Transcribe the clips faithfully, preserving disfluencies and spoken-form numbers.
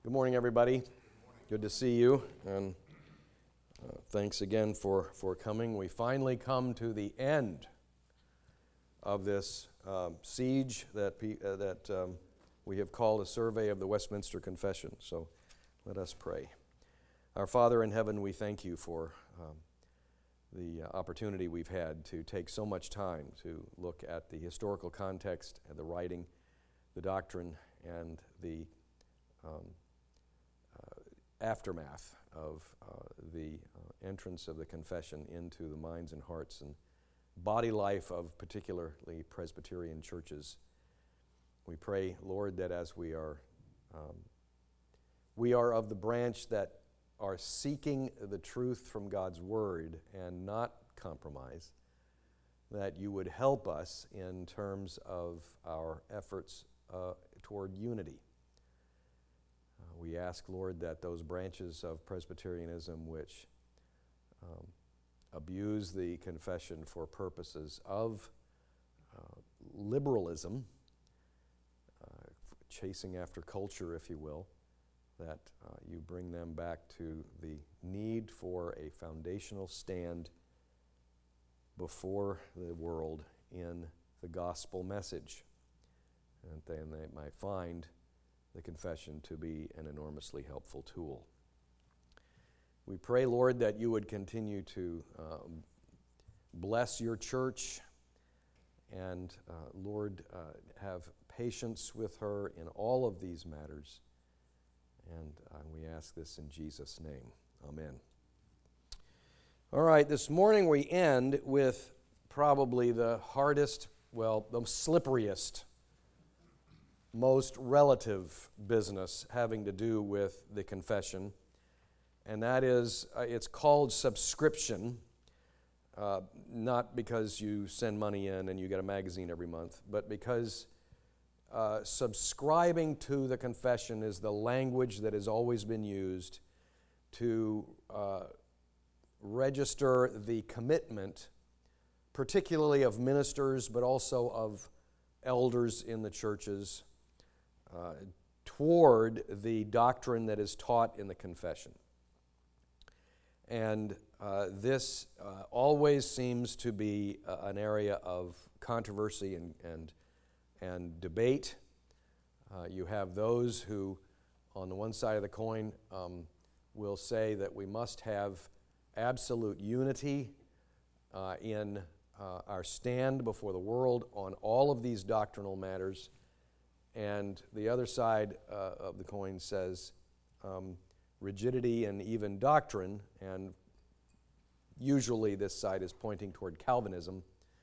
Good morning, everybody. Good to see you, and uh, thanks again for, for coming. We finally come to the end of this um, siege that, pe- uh, that um, we have called a survey of the Westminster Confession. So let us pray. Our Father in heaven, we thank you for um, the uh, opportunity we've had to take so much time to look at the historical context and the writing, the doctrine, and the um, aftermath of uh, the uh, entrance of the confession into the minds and hearts and body life of particularly Presbyterian churches. We pray, Lord, that as we are um, we are of the branch that are seeking the truth from God's Word and not compromise, that you would help us in terms of our efforts uh, toward unity. We ask, Lord, that those branches of Presbyterianism which um, abuse the confession for purposes of uh, liberalism, uh, chasing after culture, if you will, that uh, you bring them back to the need for a foundational stand before the world in the gospel message, and then they might find the confession to be an enormously helpful tool. We pray, Lord, that you would continue to um, bless your church and, uh, Lord, uh, have patience with her in all of these matters. And uh, we ask this in Jesus' name. Amen. All right, this morning we end with probably the hardest, well, the slipperiest, most relative business having to do with the confession, and that is, uh, it's called subscription, uh, not because you send money in and you get a magazine every month, but because uh, subscribing to the confession is the language that has always been used to uh, register the commitment, particularly of ministers, but also of elders in the churches, Uh, toward the doctrine that is taught in the confession. And uh, this uh, always seems to be uh, an area of controversy and, and, and debate. Uh, you have those who, on the one side of the coin, um, will say that we must have absolute unity uh, in uh, our stand before the world on all of these doctrinal matters. And the other side uh, of the coin says um, rigidity and even doctrine, and usually this side is pointing toward Calvinism,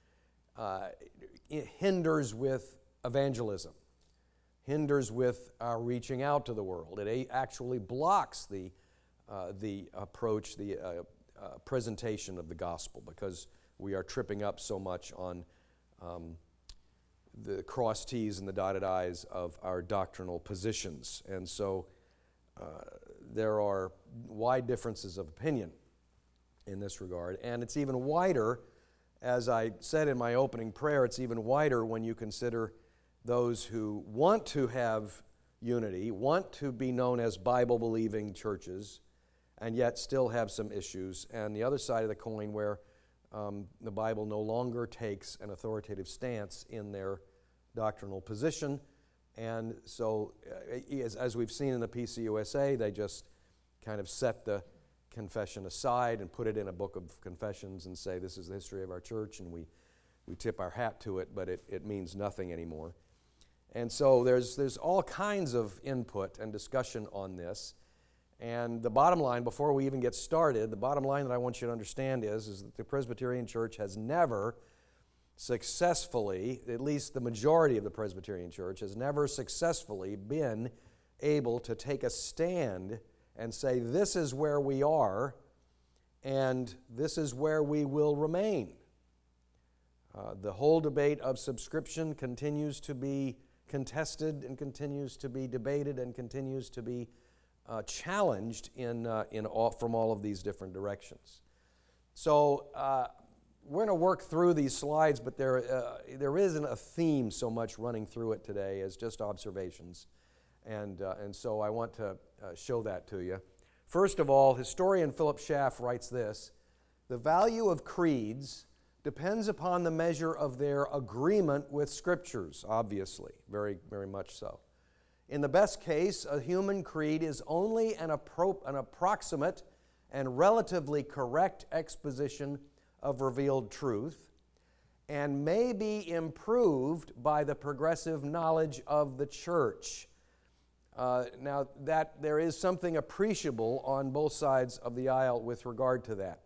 uh, it hinders with evangelism, hinders with our reaching out to the world. It actually blocks the, uh, the approach, the uh, uh, presentation of the gospel, because we are tripping up so much on um, the cross T's and the dotted I's of our doctrinal positions. And so uh, there are wide differences of opinion in this regard. And it's even wider, as I said in my opening prayer, it's even wider when you consider those who want to have unity, want to be known as Bible-believing churches, and yet still have some issues. And the other side of the coin where Um, the Bible no longer takes an authoritative stance in their doctrinal position. And so, uh, as, as we've seen in the P C U S A, they just kind of set the confession aside and put it in a book of confessions and say, this is the history of our church, and we, we tip our hat to it, but it, it means nothing anymore. And so there's, there's all kinds of input and discussion on this. And the bottom line, before we even get started, the bottom line that I want you to understand is, is that the Presbyterian Church has never successfully, at least the majority of the Presbyterian Church, has never successfully been able to take a stand and say, this is where we are, and this is where we will remain. Uh, the whole debate of subscription continues to be contested and continues to be debated and continues to be Uh, challenged in uh, in all, from all of these different directions. So uh, we're going to work through these slides, but there uh, there isn't a theme so much running through it today as just observations. And, uh, and so I want to uh, show that to you. First of all, historian Philip Schaff writes this: the value of creeds depends upon the measure of their agreement with Scriptures, obviously, very, very much so. In the best case, a human creed is only an, appro- an approximate and relatively correct exposition of revealed truth, and may be improved by the progressive knowledge of the church. Uh, now, that there is something appreciable on both sides of the aisle with regard to that.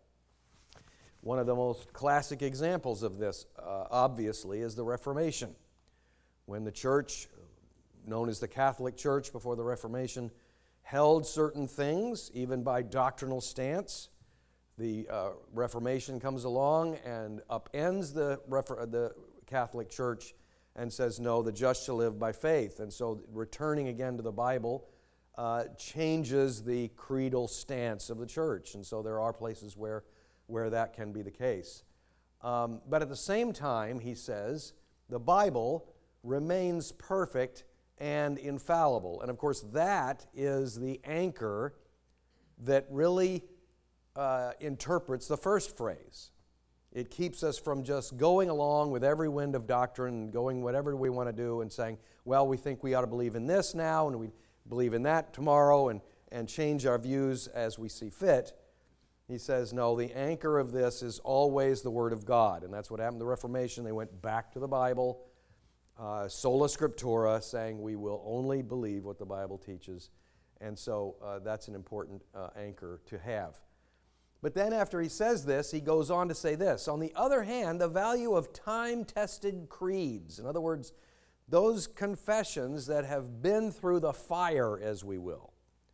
One of the most classic examples of this, uh, obviously, is the Reformation. When the church, known as the Catholic Church before the Reformation, held certain things, even by doctrinal stance, the uh, Reformation comes along and upends the, refer- the Catholic Church and says, no, the just shall live by faith. And so returning again to the Bible uh, changes the creedal stance of the church. And so there are places where where that can be the case. Um, but at the same time, he says, the Bible remains perfect and infallible. And of course, that is the anchor that really uh, interprets the first phrase. It keeps us from just going along with every wind of doctrine and going whatever we want to do and saying, well, we think we ought to believe in this now and we believe in that tomorrow and, and change our views as we see fit. He says, no, the anchor of this is always the Word of God. And that's what happened to the Reformation. They went back to the Bible, uh, sola scriptura, saying we will only believe what the Bible teaches. And so uh, that's an important uh, anchor to have. But then after he says this, he goes on to say this: on the other hand, the value of time-tested creeds, in other words, those confessions that have been through the fire, as we will,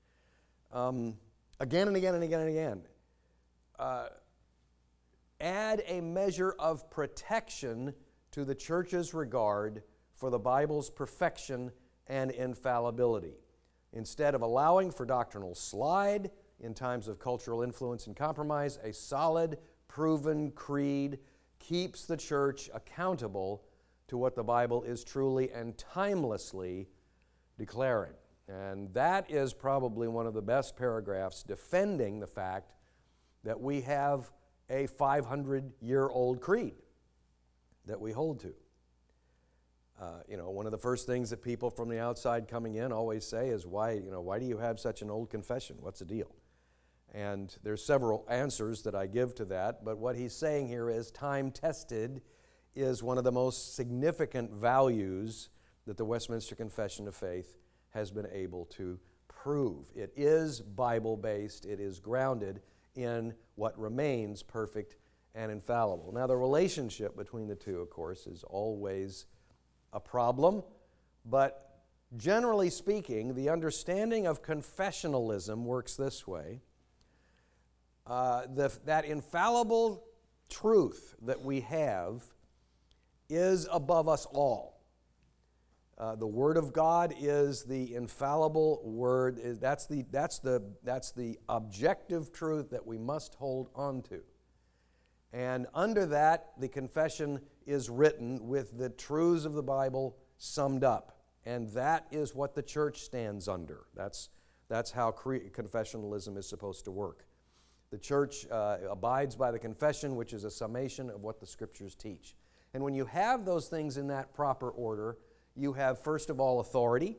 um, again and again and again and again, Uh, add a measure of protection to the church's regard for the Bible's perfection and infallibility. Instead of allowing for doctrinal slide in times of cultural influence and compromise, a solid, proven creed keeps the church accountable to what the Bible is truly and timelessly declaring. And that is probably one of the best paragraphs defending the fact that we have a five hundred year old creed that we hold to. Uh, you know, one of the first things that people from the outside coming in always say is, why, you know, why do you have such an old confession? What's the deal? And there's several answers that I give to that, but what he's saying here is time-tested is one of the most significant values that the Westminster Confession of Faith has been able to prove. It is Bible-based, it is grounded in what remains perfect and infallible. Now, the relationship between the two, of course, is always a problem, but generally speaking, the understanding of confessionalism works this way. Uh, the, that infallible truth that we have is above us all. Uh, the Word of God is the infallible Word. That's the, that's, the, that's the objective truth that we must hold on to. And under that, the confession is written with the truths of the Bible summed up. And that is what the church stands under. That's, that's how cre- confessionalism is supposed to work. The church uh, abides by the confession, which is a summation of what the Scriptures teach. And when you have those things in that proper order, you have, first of all, authority.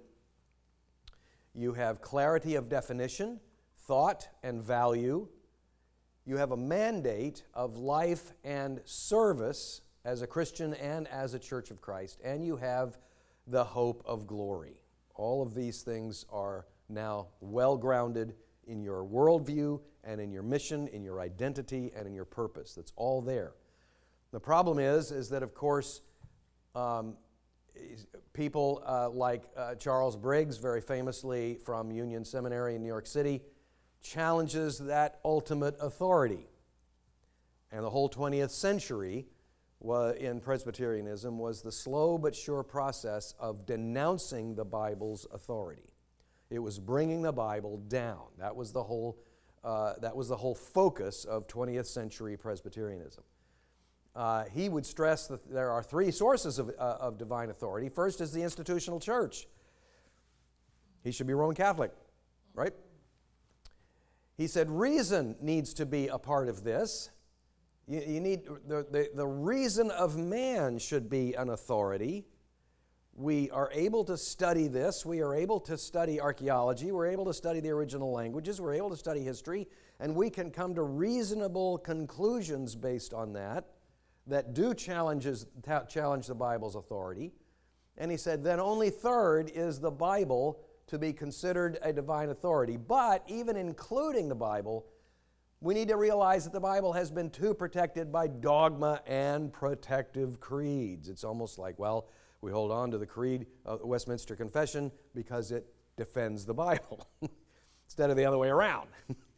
You have clarity of definition, thought, and value. You have a mandate of life and service as a Christian and as a Church of Christ. And you have the hope of glory. All of these things are now well grounded in your worldview and in your mission, in your identity, and in your purpose. That's all there. The problem is, is that, of course, um, people uh, like uh, Charles Briggs, very famously from Union Seminary in New York City, challenges that ultimate authority. And the whole twentieth century wa- in Presbyterianism was the slow but sure process of denouncing the Bible's authority. It was bringing the Bible down. That was the whole, uh, that was the whole focus of twentieth century Presbyterianism. Uh, he would stress that there are three sources of, uh, of divine authority. First is the institutional church. He should be Roman Catholic, right? He said reason needs to be a part of this. You, you need the, the, the reason of man should be an authority. We are able to study this. We are able to study archaeology. We're able to study the original languages. We're able to study history. And we can come to reasonable conclusions based on that, that do challenges, challenge the Bible's authority. And he said, then only third is the Bible to be considered a divine authority. But even including the Bible, we need to realize that the Bible has been too protected by dogma and protective creeds. It's almost like, well, we hold on to the creed of the Westminster Confession because it defends the Bible instead of the other way around.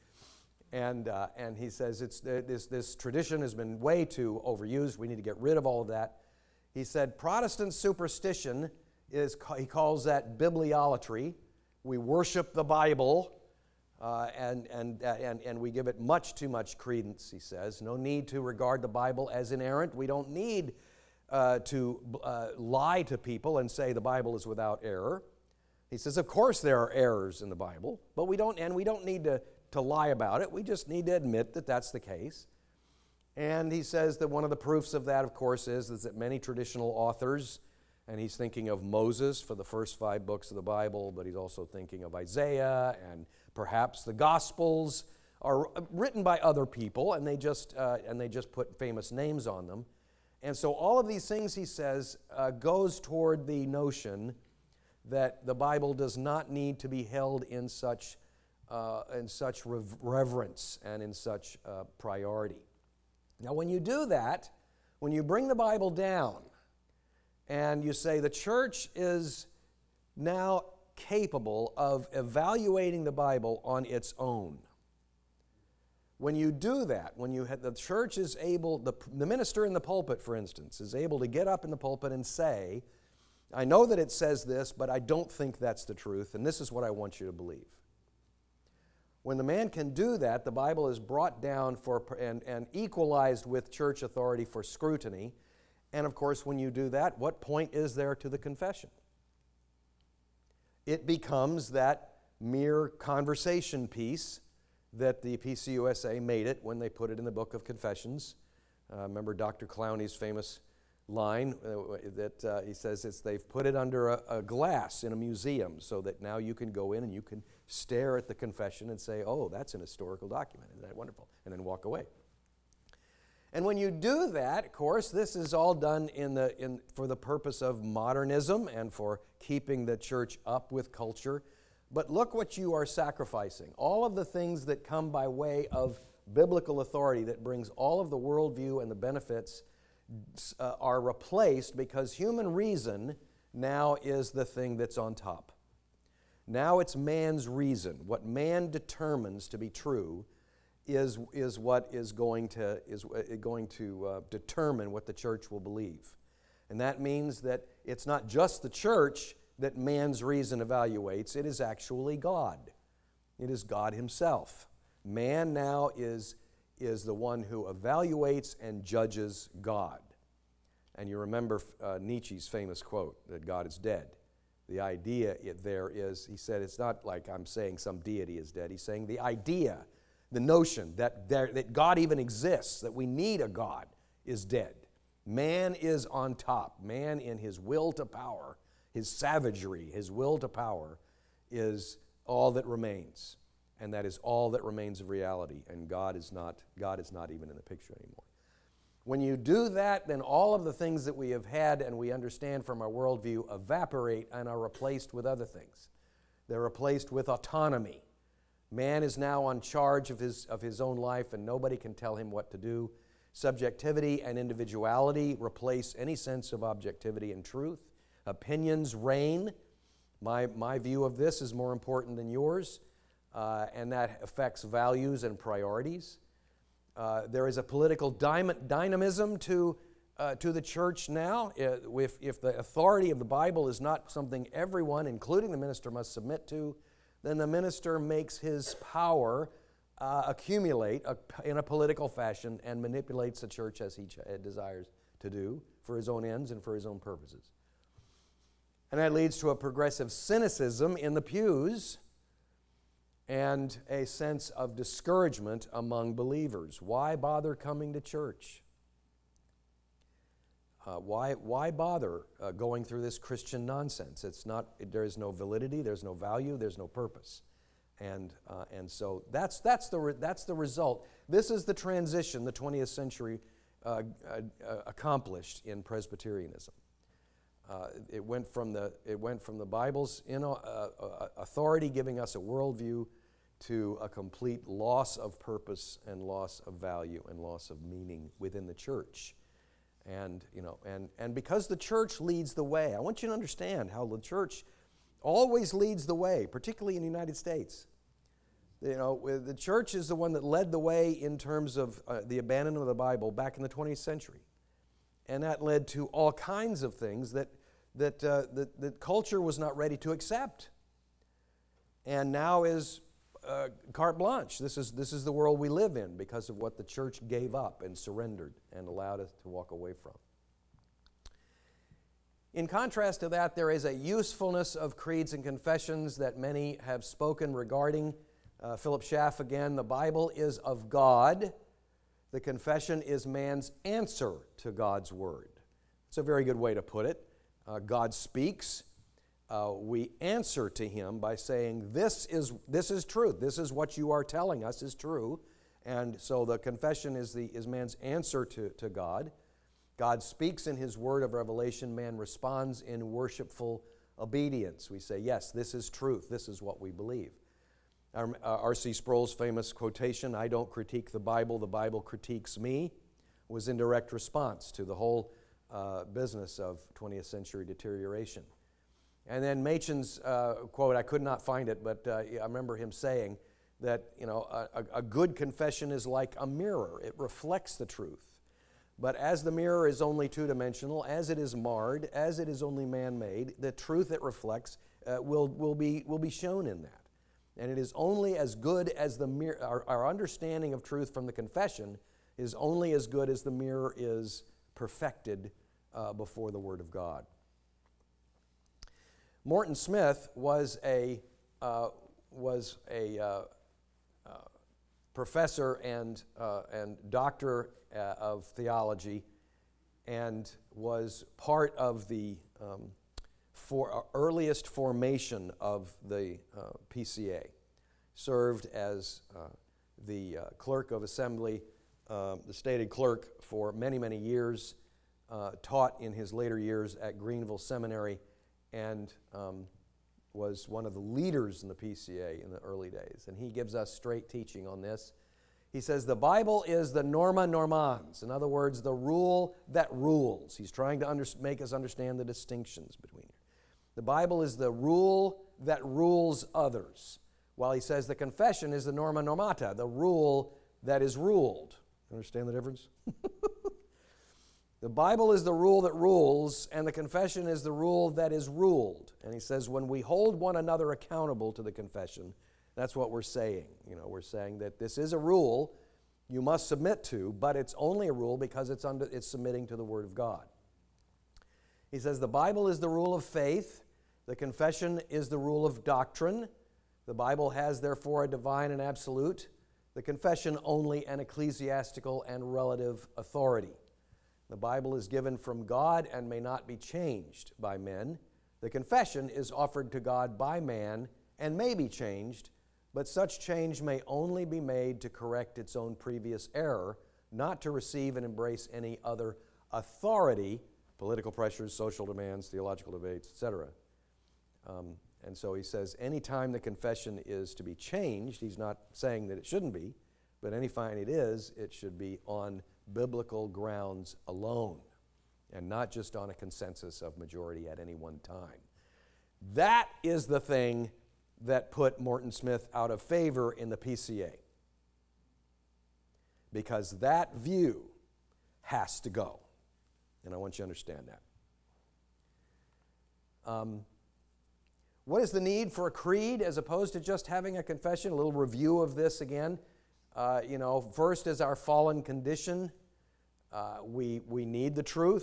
and uh, and he says it's uh, this this tradition has been way too overused. We need to get rid of all of that. He said Protestant superstition is, he calls that bibliolatry. We worship the Bible. Uh, and, and, uh, and, and we give it much too much credence, he says. No need to regard the Bible as inerrant. We don't need uh, to uh, lie to people and say the Bible is without error. He says, of course there are errors in the Bible, but we don't, and we don't need to, to lie about it. We just need to admit that that's the case. And he says that one of the proofs of that, of course, is, is that many traditional authors, and he's thinking of Moses for the first five books of the Bible, but he's also thinking of Isaiah and perhaps the Gospels are written by other people, and they just uh, and they just put famous names on them. And so all of these things, he says, uh, goes toward the notion that the Bible does not need to be held in such uh, in such rev- reverence and in such uh, priority. Now, when you do that, when you bring the Bible down, and you say the church is now capable of evaluating the Bible on its own. When you do that, when you have, the church is able, the, the minister in the pulpit, for instance, is able to get up in the pulpit and say, I know that it says this, but I don't think that's the truth, and this is what I want you to believe. When the man can do that, the Bible is brought down for and, and equalized with church authority for scrutiny. And of course, when you do that, what point is there to the confession? It becomes that mere conversation piece that the P C U S A made it when they put it in the Book of Confessions. Uh, remember Doctor Clowney's famous line uh, that uh, he says it's they've put it under a, a glass in a museum so that now you can go in and you can stare at the confession and say, oh, that's an historical document. Isn't that wonderful? And then walk away. And when you do that, of course, this is all done in the in for the purpose of modernism and for keeping the church up with culture. But look what you are sacrificing. All of the things that come by way of biblical authority that brings all of the worldview and the benefits uh, are replaced because human reason now is the thing that's on top. Now it's man's reason. What man determines to be true is, is what is going to, is going to uh, determine what the church will believe. And that means that it's not just the church that man's reason evaluates, it is actually God. It is God himself. Man now is, is the one who evaluates and judges God. And you remember uh, Nietzsche's famous quote that God is dead. The idea it, there is, he said, it's not like I'm saying some deity is dead. He's saying the idea, the notion that, there, that God even exists, that we need a God, is dead. Man is on top. Man in his will to power, his savagery, his will to power is all that remains. And that is all that remains of reality. And God is not, God is not even in the picture anymore. When you do that, then all of the things that we have had and we understand from our worldview evaporate and are replaced with other things. They're replaced with autonomy. Man is now on charge of his, of his own life and nobody can tell him what to do. Subjectivity and individuality replace any sense of objectivity and truth. Opinions reign. My, my view of this is more important than yours, uh, and that affects values and priorities. Uh, there is a political dy- dynamism to, uh, to the church now. If, if the authority of the Bible is not something everyone, including the minister, must submit to, then the minister makes his power uh, accumulate a, in a political fashion and manipulates the church as he ch- desires to do for his own ends and for his own purposes. And that leads to a progressive cynicism in the pews and a sense of discouragement among believers. Why bother coming to church? Uh, why, why bother uh, going through this Christian nonsense? It's not, there is no validity, there's no value, there's no purpose. And, uh, and so that's, that's, the re- that's the result. This is the transition the twentieth century uh, uh, accomplished in Presbyterianism. Uh, it went from the it went from the Bible's in, uh, uh, authority giving us a worldview to a complete loss of purpose and loss of value and loss of meaning within the church. And you know, and and because the church leads the way, I want you to understand how the church always leads the way, particularly in the United States. You know, the church is the one that led the way in terms of uh, the abandonment of the Bible back in the twentieth century. And that led to all kinds of things that, that, uh, that, that culture was not ready to accept. And now is uh, carte blanche. This is, this is the world we live in because of what the church gave up and surrendered and allowed us to walk away from. In contrast to that, there is a usefulness of creeds and confessions that many have spoken regarding. Uh, Philip Schaff again, the Bible is of God. The confession is man's answer to God's Word. It's a very good way to put it. Uh, God speaks. Uh, we answer to Him by saying, this is, this is truth. This is what you are telling us is true. And so the confession is, the, is man's answer to, to God. God speaks in His word of revelation. Man responds in worshipful obedience. We say, yes, this is truth. This is what we believe. R C Sproul's famous quotation, "I don't critique the Bible, the Bible critiques me," was in direct response to the whole uh, business of twentieth century deterioration. And then Machen's uh, quote, I could not find it, but uh, I remember him saying that, you know, a, a good confession is like a mirror. It reflects the truth. But as the mirror is only two-dimensional, as it is marred, as it is only man-made, the truth it reflects uh, will, will, be, will be shown in that. And it is only as good as the mirror, our, our understanding of truth from the confession is only as good as the mirror is perfected uh, before the Word of God. Morton Smith was a, uh, was a uh, uh, professor and, uh, and doctor uh, of theology and was part of the um, For uh, earliest formation of the uh, P C A, served as uh, the uh, clerk of assembly, uh, the stated clerk for many, many years, uh, taught in his later years at Greenville Seminary, and um, was one of the leaders in the P C A in the early days. And he gives us straight teaching on this. He says, the Bible is the norma normans. In other words, the rule that rules. He's trying to under- make us understand the distinctions between it. The Bible is the rule that rules others, while he says the confession is the norma normata, the rule that is ruled. Understand the difference? The Bible is the rule that rules, and the confession is the rule that is ruled. And he says when we hold one another accountable to the confession, that's what we're saying. You know, we're saying that this is a rule you must submit to, but it's only a rule because it's under, it's submitting to the Word of God. He says the Bible is the rule of faith. The confession is the rule of doctrine. The Bible has, therefore, a divine and absolute. The confession only an ecclesiastical and relative authority. The Bible is given from God and may not be changed by men. The confession is offered to God by man and may be changed, but such change may only be made to correct its own previous error, not to receive and embrace any other authority, political pressures, social demands, theological debates, et cetera. Um, and so he says any time the confession is to be changed, he's not saying that it shouldn't be, but any time it is, it should be on biblical grounds alone and not just on a consensus of majority at any one time. That is the thing that put Morton Smith out of favor in the P C A, because that view has to go. And I want you to understand that. Um, what is the need for a creed as opposed to just having a confession? A little review of this again. Uh, you know, first is our fallen condition. Uh, we, we need the truth.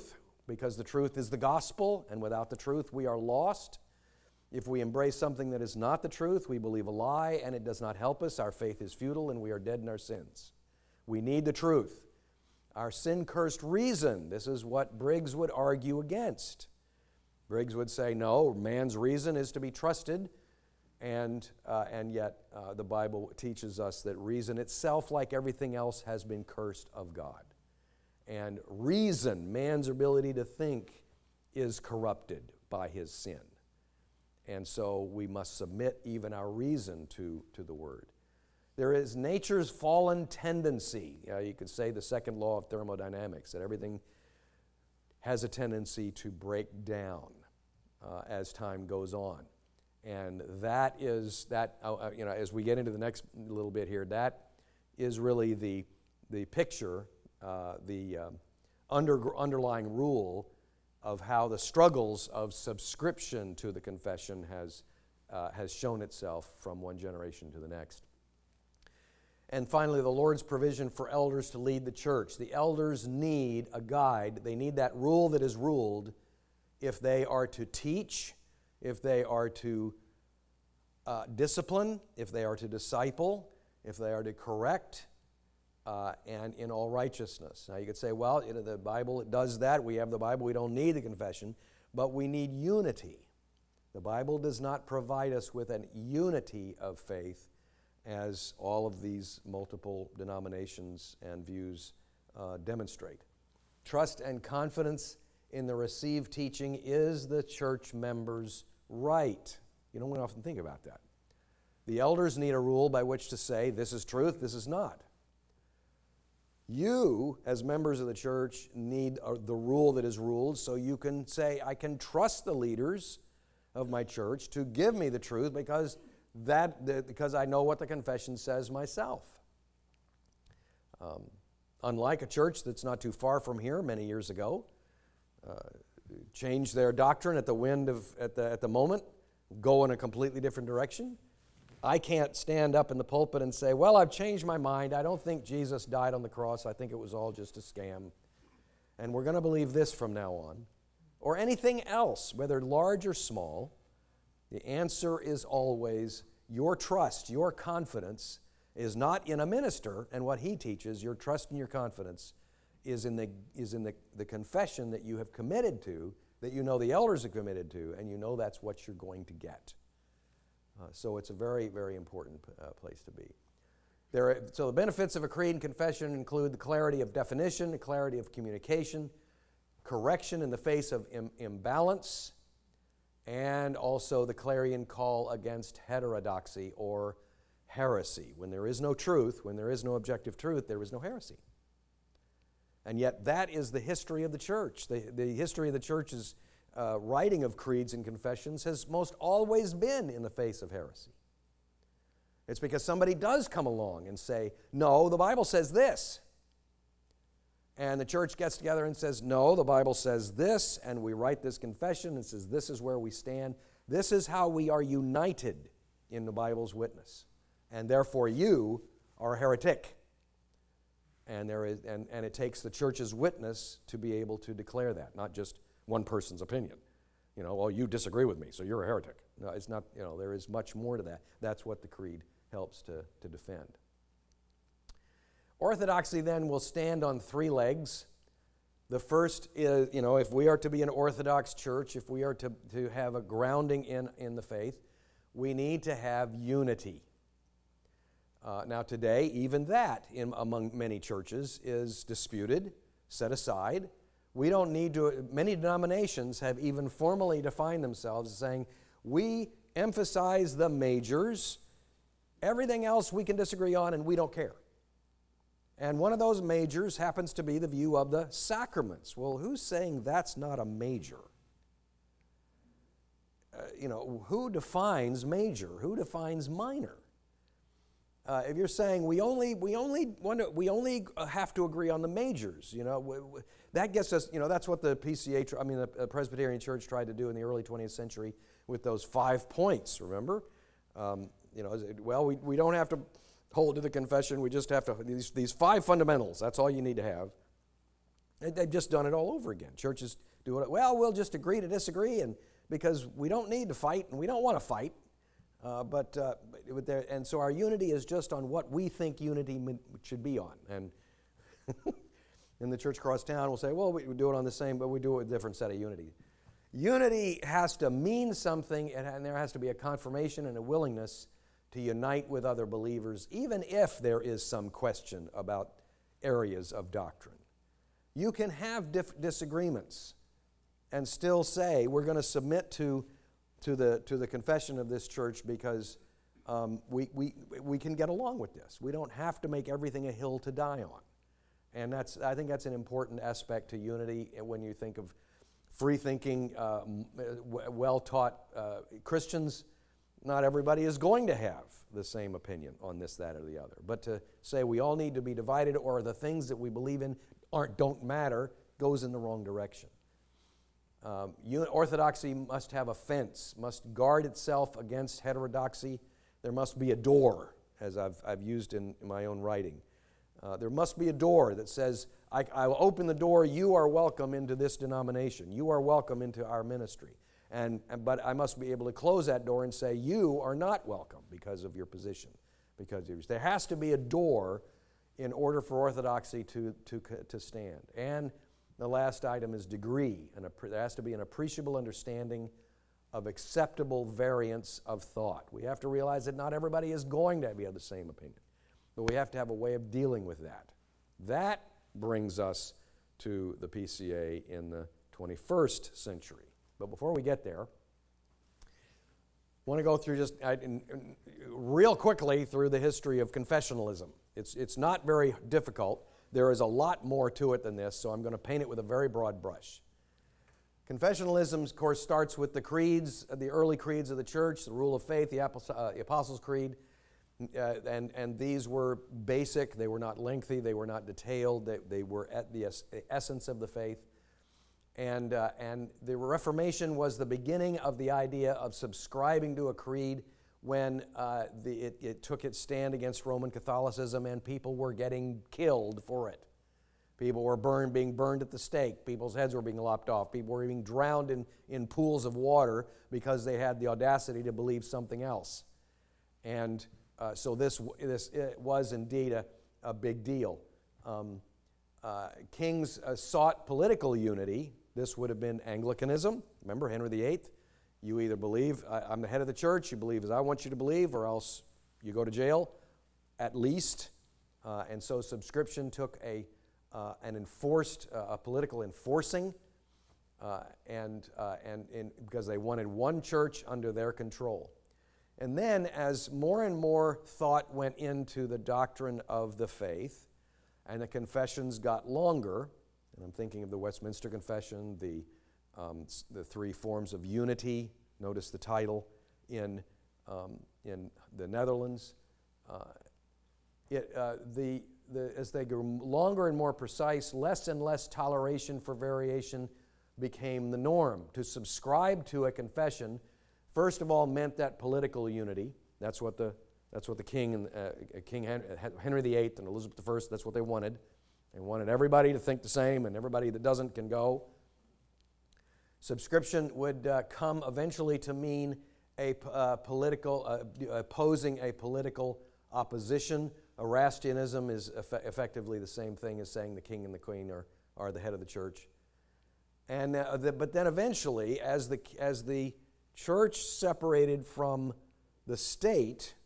because the truth is the gospel, and without the truth we are lost. If we embrace something that is not the truth, we believe a lie, and it does not help us. Our faith is futile, and we are dead in our sins. We need the truth. Our sin-cursed reason, this is what Briggs would argue against. Briggs would say, no, man's reason is to be trusted, and, uh, and yet uh, the Bible teaches us that reason itself, like everything else, has been cursed of God. And reason, man's ability to think, is corrupted by his sin. And so we must submit even our reason to, to the Word. There is nature's fallen tendency. You know, you could say the second law of thermodynamics, that everything has a tendency to break down uh, as time goes on. And that is, that uh, you know, as we get into the next little bit here, that is really the, the picture, uh, the um, under, underlying rule of how the struggles of subscription to the confession has, uh, has shown itself from one generation to the next. And finally, the Lord's provision for elders to lead the church. The elders need a guide. They need that rule that is ruled if they are to teach, if they are to uh, discipline, if they are to disciple, if they are to correct, uh, and in all righteousness. Now you could say, well, you know, the Bible does that. We have the Bible. We don't need the confession. But we need unity. The Bible does not provide us with an unity of faith as all of these multiple denominations and views uh, demonstrate. Trust and confidence in the received teaching is the church member's right. You don't often think about that. The elders need a rule by which to say, this is truth, this is not. You, as members of the church, need uh, the rule that is ruled so you can say, I can trust the leaders of my church to give me the truth because That because I know what the confession says myself. Um, unlike a church that's not too far from here many years ago, uh, changed their doctrine at the wind of at the at the moment, go in a completely different direction. I can't stand up in the pulpit and say, well, I've changed my mind. I don't think Jesus died on the cross. I think it was all just a scam. And we're going to believe this from now on. Or anything else, whether large or small. The answer is always your trust, your confidence is not in a minister and what he teaches. Your trust and your confidence is in the is in the, the confession that you have committed to, that you know the elders have committed to, and you know that's what you're going to get. Uh, so it's a very, very important uh, place to be. There are, so the benefits of a creed and confession include the clarity of definition, the clarity of communication, correction in the face of im- imbalance, and also the clarion call against heterodoxy or heresy. When there is no truth, when there is no objective truth, there is no heresy. And yet that is the history of the church. The, the history of the church's uh, writing of creeds and confessions has most always been in the face of heresy. It's because somebody does come along and say, no, the Bible says this. And the church gets together and says, no, the Bible says this, and we write this confession and says this is where we stand. This is how we are united in the Bible's witness. And therefore you are a heretic. And, there is, and, and it takes the church's witness to be able to declare that, not just one person's opinion. You know, well, you disagree with me, so you're a heretic. No, it's not, you know, there is much more to that. That's what the creed helps to, to defend. Orthodoxy then will stand on three legs. The first is, you know, if we are to be an Orthodox church, if we are to, to have a grounding in, in the faith, we need to have unity. Uh, now today, even that in, among many churches is disputed, set aside. We don't need to, many denominations have even formally defined themselves as saying, we emphasize the majors, everything else we can disagree on and we don't care. And one of those majors happens to be the view of the sacraments. Well, who's saying that's not a major? Uh, you know, who defines major? Who defines minor? Uh, if you're saying we only we only want to, we only have to agree on the majors, you know, w- w- that gets us. You know, that's what the P C A, I mean, the Presbyterian Church tried to do in the early twentieth century with those five points. Remember, um, you know, well, we we don't have to hold to the confession. We just have to these these five fundamentals. That's all you need to have. They've just done it all over again. Churches do it. Well, we'll just agree to disagree, and because we don't need to fight, and we don't want to fight. Uh, but, uh, but there, and so our unity is just on what we think unity should be on. And in the church across town, we'll say, well, we do it on the same, but we do it with a different set of unity. Unity has to mean something, and there has to be a confirmation and a willingness to unite with other believers, even if there is some question about areas of doctrine. You can have dif- disagreements and still say, we're going to submit to, to, the, to the confession of this church because um, we, we, we can get along with this. We don't have to make everything a hill to die on. And that's, I think that's an important aspect to unity when you think of free-thinking, uh, well-taught uh, Christians. Not everybody is going to have the same opinion on this, that, or the other. But to say we all need to be divided or the things that we believe in aren't, don't matter goes in the wrong direction. Um, orthodoxy must have a fence, must guard itself against heterodoxy. There must be a door, as I've, I've used in, in my own writing. Uh, there must be a door that says, I, I will open the door, you are welcome into this denomination. You are welcome into our ministry. And, and but I must be able to close that door and say, you are not welcome because of your position. Because of yours. There has to be a door in order for orthodoxy to, to, to stand. And the last item is degree. And there has to be an appreciable understanding of acceptable variance of thought. We have to realize that not everybody is going to be of the same opinion. But we have to have a way of dealing with that. That brings us to the P C A in the twenty-first century. But before we get there, I want to go through just I, in, in, real quickly through the history of confessionalism. It's, it's not very difficult. There is a lot more to it than this, so I'm going to paint it with a very broad brush. Confessionalism, of course, starts with the creeds, the early creeds of the church, the Rule of Faith, the, Apostles', uh, the Apostles' Creed. Uh, and, and these were basic, they were not lengthy, they were not detailed, they, they were at the es- essence of the faith. And, uh, and the Reformation was the beginning of the idea of subscribing to a creed when uh, the, it, it took its stand against Roman Catholicism and people were getting killed for it. People were burned, being burned at the stake. People's heads were being lopped off. People were being drowned in, in pools of water because they had the audacity to believe something else. And Uh, so this, this it was indeed a, a big deal. Um, uh, kings uh, sought political unity. This would have been Anglicanism. Remember Henry the Eighth? You either believe, I, I'm the head of the church, you believe as I want you to believe, or else you go to jail, at least. Uh, and so subscription took a uh, an enforced, uh, a political enforcing, uh, and, uh, and in, because they wanted one church under their control. And then as more and more thought went into the doctrine of the faith, and the confessions got longer, and I'm thinking of the Westminster Confession, the, um, the three forms of unity, notice the title, in, um, in the Netherlands. Uh, it, uh, the, the, as they grew longer and more precise, less and less toleration for variation became the norm. To subscribe to a confession first of all, meant that political unity. That's what the that's what the king and uh, King Henry the Eighth and Elizabeth the First. That's what they wanted. They wanted everybody to think the same, and everybody that doesn't can go. Subscription would uh, come eventually to mean a uh, political uh, opposing a political opposition. Erastianism is eff- effectively the same thing as saying the king and the queen are are the head of the church. And uh, the, but then eventually, as the as the church separated from the state,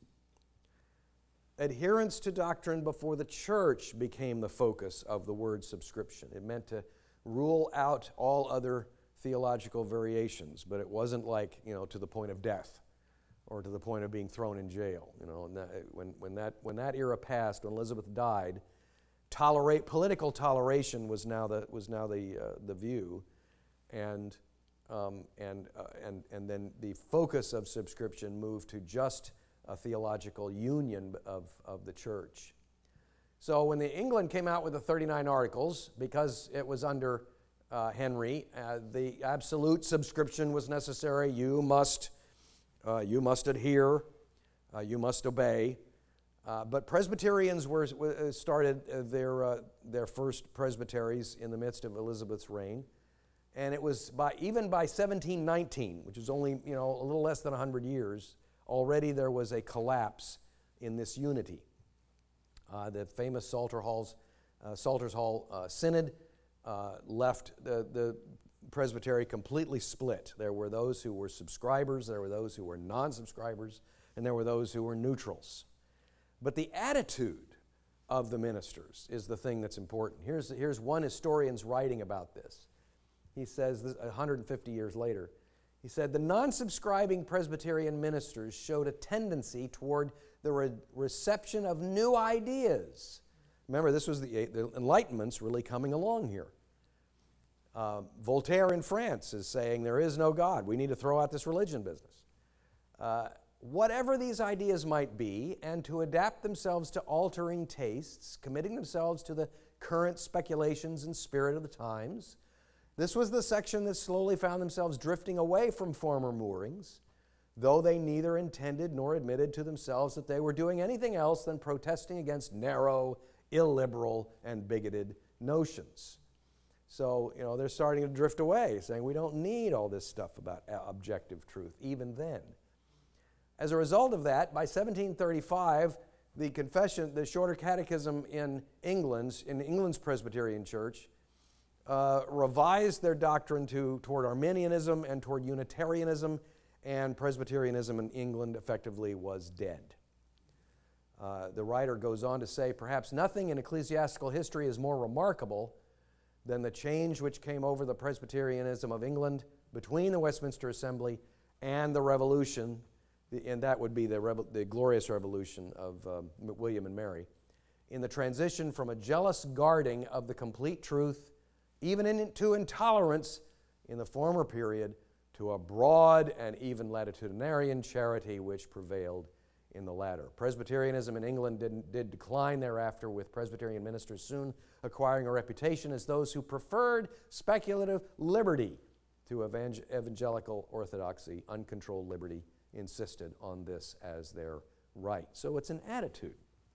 adherence to doctrine before the church became the focus of the word subscription. It meant to rule out all other theological variations, but it wasn't like, you know, to the point of death or to the point of being thrown in jail. You know, and that, when, when, that, when that era passed, when Elizabeth died, tolerate, political toleration was now the, was now the, uh, the view, and Um, and, uh, and, and then the focus of subscription moved to just a theological union of, of the church. So when the England came out with the thirty-nine Articles, because it was under uh, Henry, uh, the absolute subscription was necessary. You must, uh, you must adhere, uh, you must obey. Uh, but Presbyterians were started their, uh, their first presbyteries in the midst of Elizabeth's reign. And it was by even by seventeen nineteen, which is only you know a little less than one hundred years, already there was a collapse in this unity. Uh, the famous Salter Hall's, uh, Salters Hall uh, Synod uh, left the, the presbytery completely split. There were those who were subscribers, there were those who were non-subscribers, and there were those who were neutrals. But the attitude of the ministers is the thing that's important. Here's, here's one historian's writing about this. He says, this, one hundred fifty years later, he said, the non-subscribing Presbyterian ministers showed a tendency toward the re- reception of new ideas. Remember, this was the, the Enlightenment's really coming along here. Uh, Voltaire in France is saying there is no God. We need to throw out this religion business. Uh, whatever these ideas might be, and to adapt themselves to altering tastes, committing themselves to the current speculations and spirit of the times. This was the section that slowly found themselves drifting away from former moorings, though they neither intended nor admitted to themselves that they were doing anything else than protesting against narrow, illiberal, and bigoted notions. So, you know, they're starting to drift away, saying we don't need all this stuff about objective truth, even then. As a result of that, by seventeen thirty-five, the confession, the Shorter Catechism in England's, in England's Presbyterian Church, Uh, revised their doctrine to, toward Arminianism and toward Unitarianism, and Presbyterianism in England effectively was dead. Uh, the writer goes on to say, perhaps nothing in ecclesiastical history is more remarkable than the change which came over the Presbyterianism of England between the Westminster Assembly and the Revolution, the, and that would be the, revo- the glorious Revolution of um, William and Mary, in the transition from a jealous guarding of the complete truth even into intolerance in the former period, to a broad and even latitudinarian charity which prevailed in the latter. Presbyterianism in England did, did decline thereafter, with Presbyterian ministers soon acquiring a reputation as those who preferred speculative liberty to evangel- evangelical orthodoxy. Uncontrolled liberty insisted on this as their right. So it's an attitude.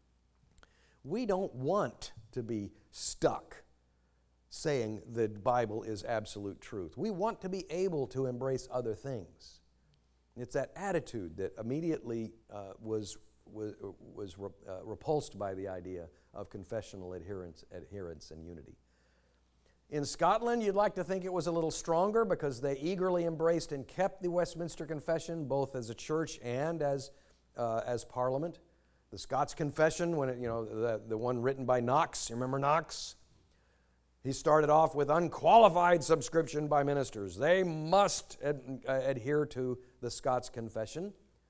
We don't want to be stuck saying the Bible is absolute truth. We want to be able to embrace other things. It's that attitude that immediately uh, was, was, was re, uh, repulsed by the idea of confessional adherence, adherence and unity. In Scotland, you'd like to think it was a little stronger because they eagerly embraced and kept the Westminster Confession, both as a church and as, uh, as Parliament. The Scots Confession, when it, you know, the, the one written by Knox, you remember Knox? He started off with unqualified subscription by ministers. They must ad- uh, adhere to the Scots Confession.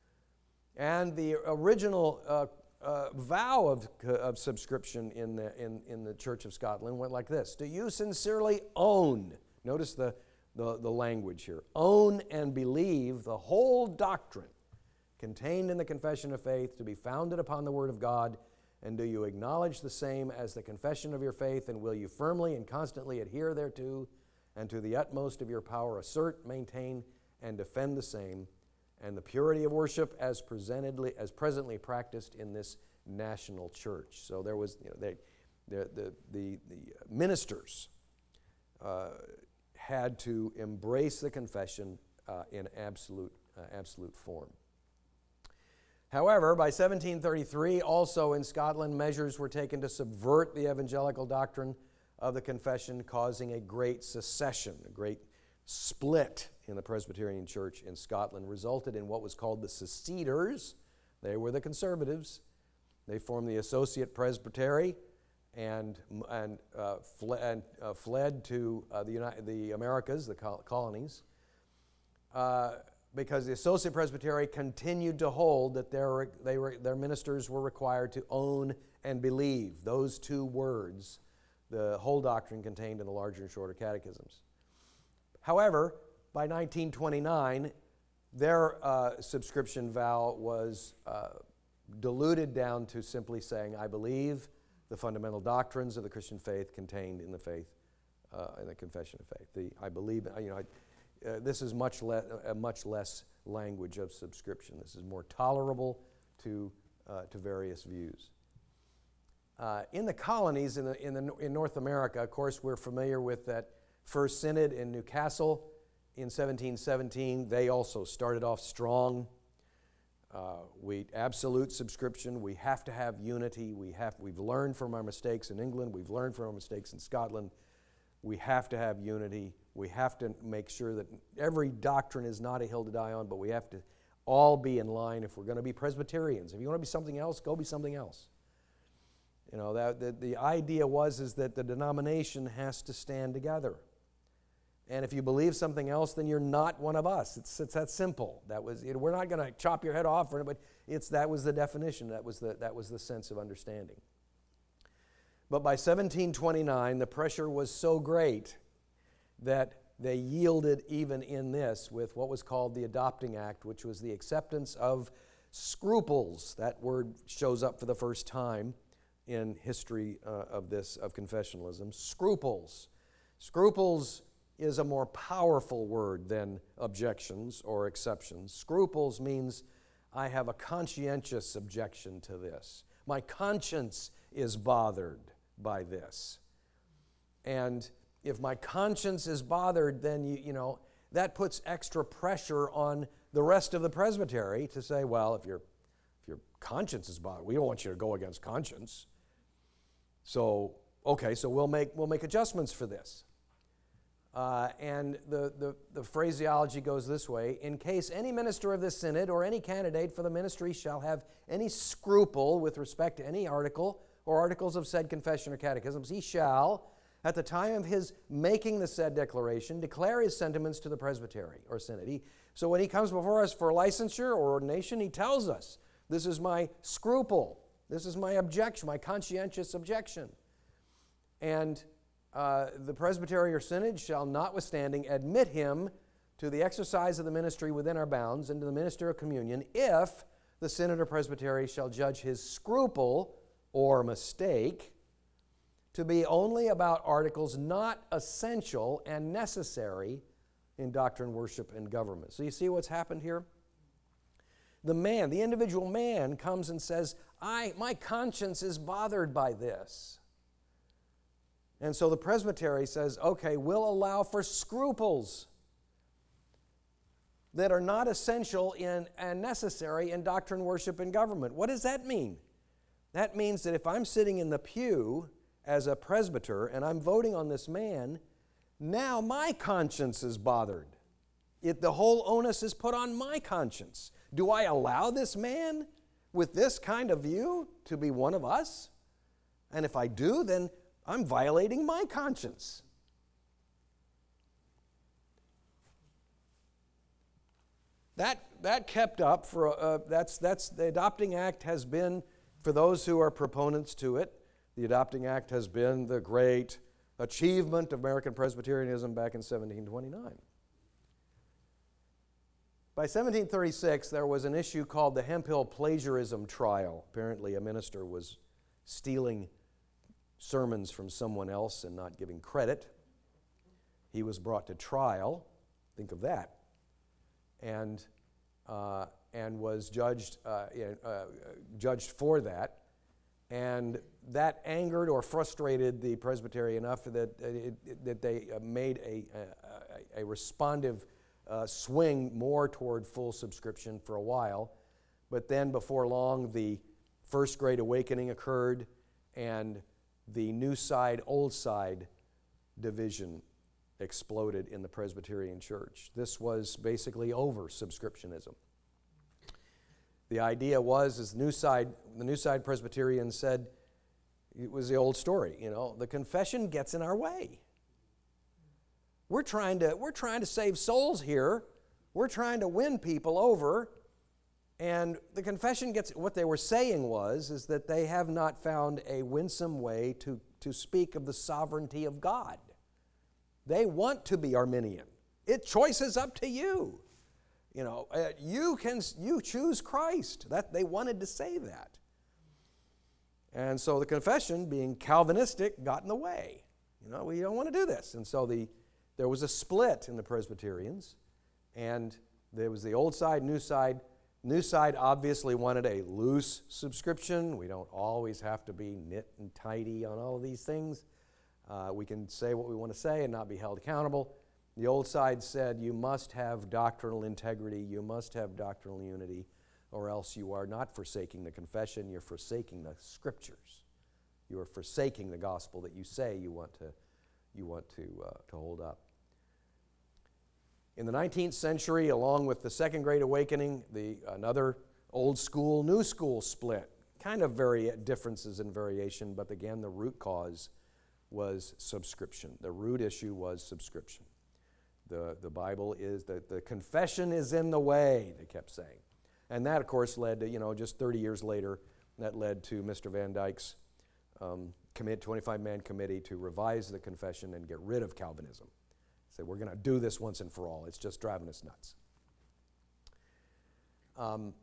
And the original uh, uh, vow of, of subscription in the, in, in the Church of Scotland went like this: do you sincerely own, notice the, the, the language here, own and believe the whole doctrine contained in the Confession of Faith to be founded upon the Word of God, and do you acknowledge the same as the confession of your faith, and will you firmly and constantly adhere thereto, and to the utmost of your power assert, maintain, and defend the same, and the purity of worship as presentedly as presently practiced in this national church? So there was, you know, they, the the the, the ministers uh, had to embrace the confession uh, in absolute uh, absolute form. However, by seventeen thirty-three, also in Scotland, measures were taken to subvert the evangelical doctrine of the confession, causing a great secession, a great split in the Presbyterian Church in Scotland, resulted in what was called the Seceders. They were the conservatives. They formed the Associate Presbytery and, and, uh, fle- and uh, fled to uh, the, United, the Americas, the col- colonies. Uh, because the Associate Presbytery continued to hold that their, they were, their ministers were required to own and believe those two words, the whole doctrine contained in the larger and shorter catechisms. However, by nineteen twenty-nine, their uh, subscription vow was uh, diluted down to simply saying, I believe the fundamental doctrines of the Christian faith contained in the faith, uh, in the Confession of Faith. The, I believe, you know, I, Uh, this is much less, a much less language of subscription. This is more tolerable to uh, to various views. Uh, in the colonies in the, in the in North America, of course, we're familiar with that First Synod in Newcastle in seventeen seventeen, they also started off strong. Uh, we absolute subscription. We have to have unity. We have. We've learned from our mistakes in England. We've learned from our mistakes in Scotland. We have to have unity. We have to make sure that every doctrine is not a hill to die on, but we have to all be in line if we're going to be Presbyterians. If you want to be something else, go be something else. You know, that the, the idea was is that the denomination has to stand together. And if you believe something else, then you're not one of us. It's, it's that simple. That was, you know, we're not going to chop your head off, but it's, that was the definition. That was the, that was the sense of understanding. But by seventeen twenty-nine, the pressure was so great that they yielded even in this with what was called the Adopting Act, which was the acceptance of scruples. That word shows up for the first time in history uh, of this, of confessionalism. Scruples. Scruples is a more powerful word than objections or exceptions. Scruples means I have a conscientious objection to this. My conscience is bothered by this. And if my conscience is bothered, then you, you know, that puts extra pressure on the rest of the presbytery to say, well, if your if your conscience is bothered, we don't want you to go against conscience. So, okay, so we'll make we'll make adjustments for this. Uh, and the, the, the phraseology goes this way: in case any minister of this synod or any candidate for the ministry shall have any scruple with respect to any article or articles of said confession or catechisms, he shall, at the time of his making the said declaration, declare his sentiments to the presbytery or synod. He, so when he comes before us for licensure or ordination, he tells us, this is my scruple, this is my objection, my conscientious objection. And uh, the presbytery or synod shall notwithstanding admit him to the exercise of the ministry within our bounds and to the minister of communion if the synod or presbytery shall judge his scruple or mistake to be only about articles not essential and necessary in doctrine, worship, and government. So you see what's happened here? The man, the individual man, comes and says, I, my conscience is bothered by this. And so the presbytery says, okay, we'll allow for scruples that are not essential in, and necessary in doctrine, worship, and government. What does that mean? That means that if I'm sitting in the pew as a presbyter and I'm voting on this man, now my conscience is bothered. It, the whole onus is put on my conscience. Do I allow this man with this kind of view to be one of us? And if I do, then I'm violating my conscience. That, that kept up for, uh, that's, that's, the Adopting Act has been, for those who are proponents to it, the Adopting Act has been the great achievement of American Presbyterianism back in seventeen twenty-nine. By seventeen thirty-six, there was an issue called the Hemphill plagiarism trial. Apparently, a minister was stealing sermons from someone else and not giving credit. He was brought to trial. Think of that. And, uh, and was judged, uh, uh, judged for that. And that angered or frustrated the presbytery enough that, it, it, that they made a, a, a responsive uh, swing more toward full subscription for a while. But then before long, the First Great Awakening occurred, and the new side, old side division exploded in the Presbyterian Church. This was basically over subscriptionism. The idea was, is new side, the new side Presbyterians said, it was the old story, you know, the confession gets in our way. We're trying to, we're trying to save souls here. We're trying to win people over. And the confession gets, what they were saying was, is that they have not found a winsome way to, to speak of the sovereignty of God. They want to be Arminian. It choice is up to you. You know, uh, you can you choose Christ. That they wanted to say that. And so the confession, being Calvinistic, got in the way. You know, we don't want to do this. And so the there was a split in the Presbyterians, and there was the old side, new side. New side obviously wanted a loose subscription. We don't always have to be knit and tidy on all of these things. Uh, we can say what we want to say and not be held accountable. The old side said you must have doctrinal integrity, you must have doctrinal unity, or else you are not forsaking the confession, you're forsaking the scriptures. You are forsaking the gospel that you say you want to, you want to, uh, to hold up. In the nineteenth century, along with the Second Great Awakening, the another old school, new school split. Kind of vari- differences in variation, but again, the root cause was subscription. The root issue was subscription. The, the Bible is, that the confession is in the way, they kept saying. And that, of course, led to, you know, just thirty years later, that led to Mister Van Dyke's um, commit, twenty-five man committee to revise the confession and get rid of Calvinism. Say, we're going to do this once and for all. It's just driving us nuts. Um,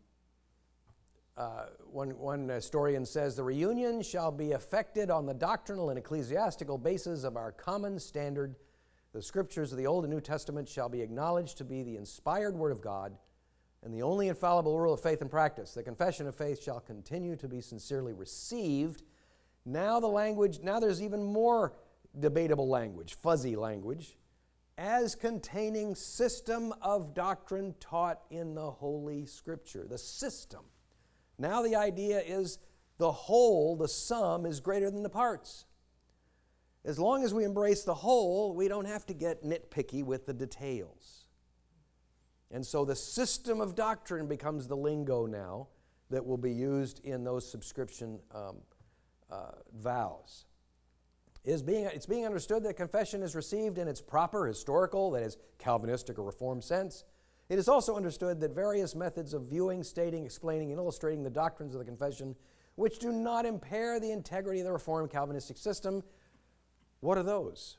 uh, one, one historian says, the reunion shall be effected on the doctrinal and ecclesiastical basis of our common standard. The scriptures of the Old and New Testament shall be acknowledged to be the inspired word of God and the only infallible rule of faith and practice. The confession of faith shall continue to be sincerely received. Now the language, now there's even more debatable language, fuzzy language, as containing system of doctrine taught in the Holy Scripture. The system. Now the idea is the whole, the sum, is greater than the parts. As long as we embrace the whole, we don't have to get nitpicky with the details. And so the system of doctrine becomes the lingo now that will be used in those subscription um, uh, vows. Is being, it's being understood that confession is received in its proper historical, that is, Calvinistic or Reformed sense. It is also understood that various methods of viewing, stating, explaining, and illustrating the doctrines of the confession, which do not impair the integrity of the Reformed Calvinistic system, what are those?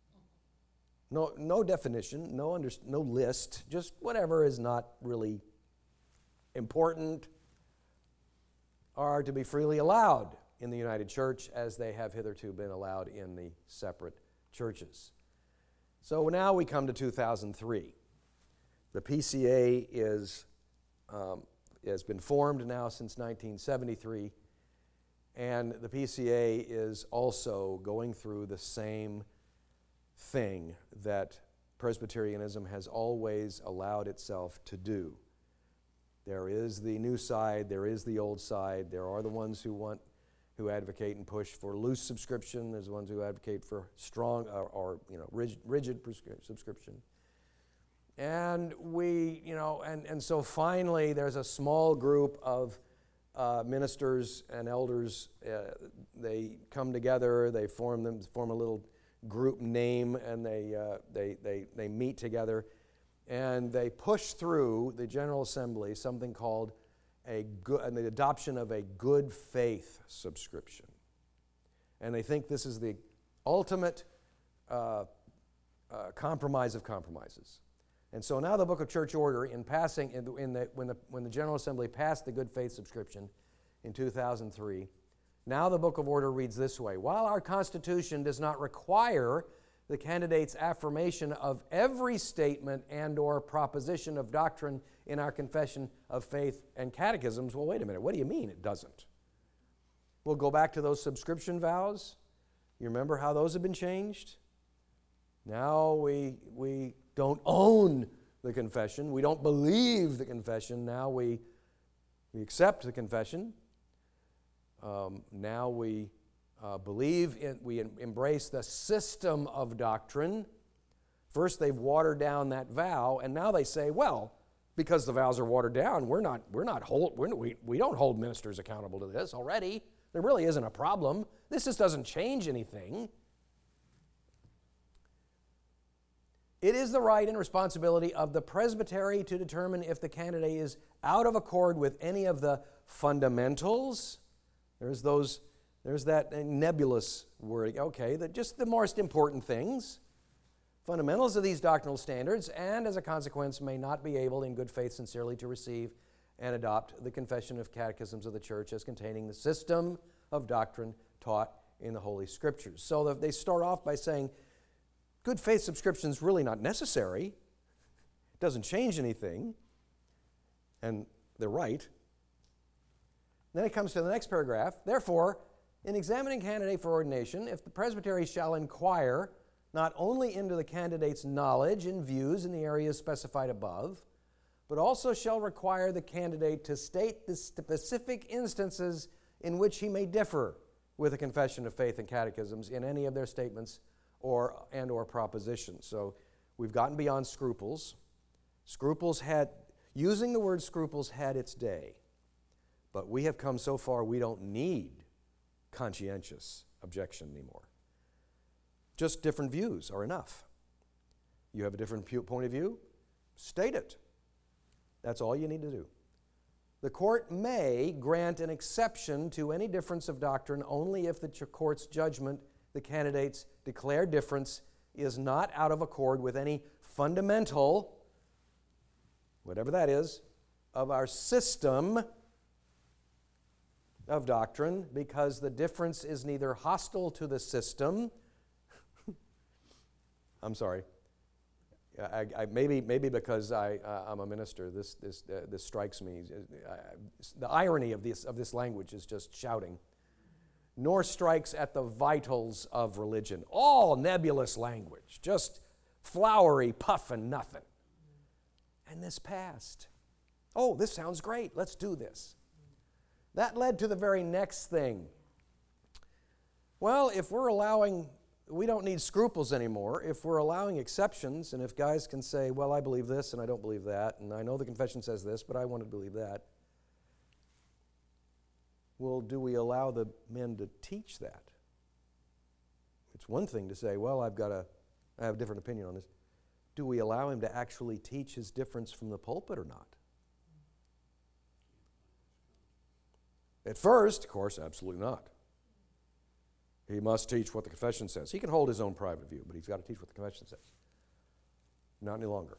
No, no definition, no, under, no list, just whatever is not really important are to be freely allowed in the United Church as they have hitherto been allowed in the separate churches. So now we come to two thousand three. The P C A is, um, has been formed now since nineteen seventy-three, and the P C A is also going through the same thing that Presbyterianism has always allowed itself to do. There is the new side, there is the old side, there are the ones who want who advocate and push for loose subscription. There's ones who advocate for strong or, or you know rigid, rigid subscription. And we, you know, and, and so finally there's a small group of uh, ministers and elders. Uh, they come together. They form them form a little group name, and they uh, they they they meet together, and they push through the General Assembly something called a good, and the adoption of a good faith subscription. And they think this is the ultimate uh, uh, compromise of compromises. And so now the Book of Church Order, in passing, in the, in the, when, the, when the General Assembly passed the good faith subscription in two thousand three, now the Book of Order reads this way: while our Constitution does not require the candidate's affirmation of every statement and or proposition of doctrine in our confession of faith and catechisms. Well, wait a minute, what do you mean it doesn't? We'll go back to those subscription vows. You remember how those have been changed? Now we, we don't own the confession. We don't believe the confession. Now we, we accept the confession. Um, now we Uh, believe in, we em- embrace the system of doctrine. First, they've watered down that vow, and now they say, well, because the vows are watered down, we're not, we're not hold, we're, we, we don't hold ministers accountable to this already. There really isn't a problem. This just doesn't change anything. It is the right and responsibility of the presbytery to determine if the candidate is out of accord with any of the fundamentals. There's those There's that nebulous word, okay, that just the most important things, fundamentals of these doctrinal standards, and as a consequence may not be able in good faith sincerely to receive and adopt the confession of catechisms of the church as containing the system of doctrine taught in the Holy Scriptures. So that they start off by saying, good faith subscription is really not necessary. It doesn't change anything. And they're right. Then it comes to the next paragraph. Therefore, In examining candidate for ordination, if the presbytery shall inquire not only into the candidate's knowledge and views in the areas specified above, but also shall require the candidate to state the specific instances in which he may differ with the Confession of Faith and Catechisms in any of their statements or and or propositions. So we've gotten beyond scruples. Scruples had, using the word scruples had its day, but we have come so far we don't need conscientious objection anymore. Just different views are enough. You have a different point of view? State it. That's all you need to do. The court may grant an exception to any difference of doctrine only if the court's judgment, the candidate's declared difference, is not out of accord with any fundamental, whatever that is, of our system of doctrine, because the difference is neither hostile to the system. I'm sorry. I, I, maybe, maybe because I, uh, I'm a minister, this, this, uh, this strikes me. Uh, the irony of this, of this language is just shouting. Nor strikes at the vitals of religion. All nebulous language, just flowery puff and nothing. And this passed. Oh, this sounds great. Let's do this. That led to the very next thing. Well, if we're allowing... we don't need scruples anymore. If we're allowing exceptions, and if guys can say, well, I believe this and I don't believe that, and I know the confession says this, but I want to believe that, well, do we allow the men to teach that? It's one thing to say, well, I've got a, I have a different opinion on this. Do we allow him to actually teach his difference from the pulpit or not? At first, of course, absolutely not. He must teach what the confession says. He can hold his own private view, but he's got to teach what the confession says. Not any longer.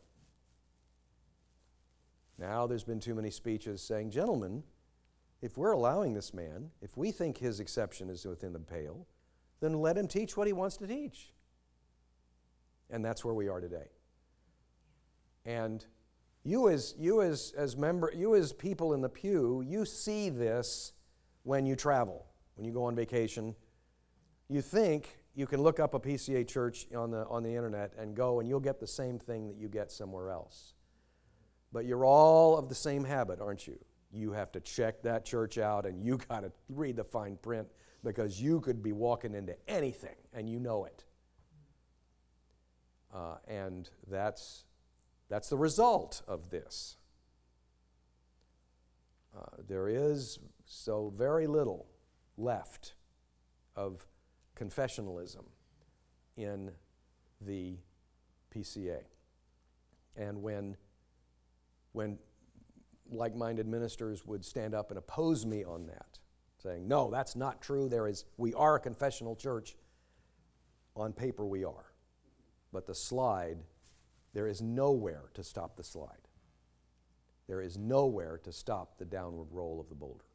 Now there's been too many speeches saying, gentlemen, if we're allowing this man, if we think his exception is within the pale, then let him teach what he wants to teach. And that's where we are today. And you as you as, as member, you as people in the pew, you see this when you travel, when you go on vacation. You think you can look up a P C A church on the, on the internet and go and you'll get the same thing that you get somewhere else. But you're all of the same habit, aren't you? You have to check that church out and you got to read the fine print because you could be walking into anything and you know it. Uh, and that's, that's the result of this. Uh, there is so very little left of confessionalism in the P C A. And when, when like-minded ministers would stand up and oppose me on that, saying, no, that's not true. There is, we are a confessional church. On paper we are. But the slide, there is nowhere to stop the slide. There is nowhere to stop the downward roll of the boulder.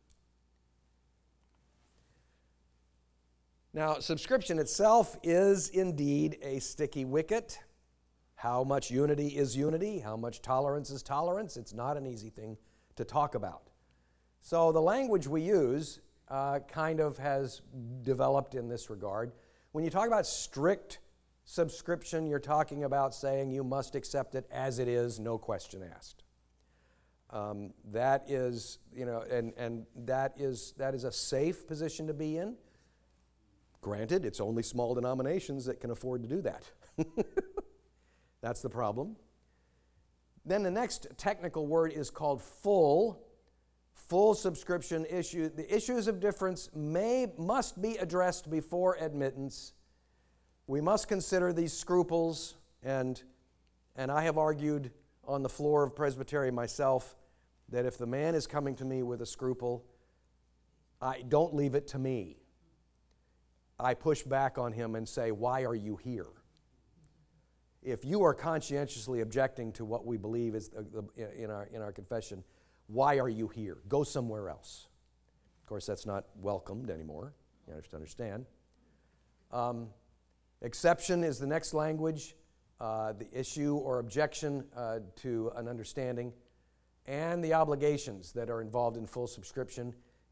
Now, subscription itself is indeed a sticky wicket. How much unity is unity? How much tolerance is tolerance? It's not an easy thing to talk about. So the language we use uh, kind of has developed in this regard. When you talk about strict subscription, you're talking about saying you must accept it as it is, no question asked. Um, that is, you know, and, and that is that is a safe position to be in. Granted, it's only small denominations that can afford to do that. That's the problem. Then the next technical word is called full. Full subscription issue. The issues of difference may must be addressed before admittance. We must consider these scruples, and and I have argued on the floor of Presbytery myself that if the man is coming to me with a scruple, I don't leave it to me. I push back on him and say, why are you here? If you are conscientiously objecting to what we believe is the, the, in, our, in our confession, why are you here? Go somewhere else. Of course, that's not welcomed anymore. You have to understand. Um, exception is the next language. Uh, the issue or objection uh, to an understanding, and the obligations that are involved in full subscription